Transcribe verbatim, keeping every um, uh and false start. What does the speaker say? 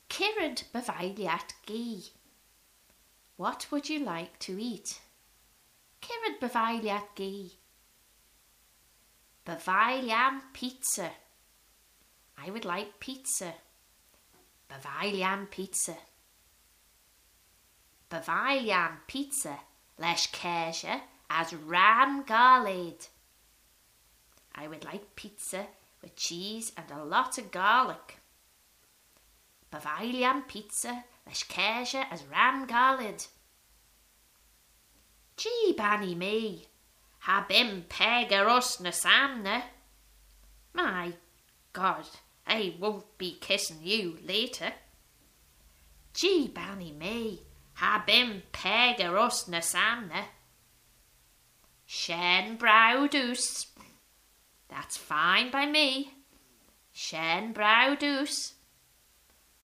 Cirrad bavailiat gi. What would you like to eat? Cirrad bavailiat gi. Bavailiam pizza. I would like pizza. Bavailiam pizza. Bavailiam pizza leis céise as ram garlic. I would like pizza with cheese and a lot of garlic. Bavailiam pizza leis céise as ram garlic. Gee, banny me, ha bim pega us na samna. My God, I won't be kissing you later. Gee, banny me, ha bim pega us na samna. Shen brow doos. That's fine by me. Shen brow doos.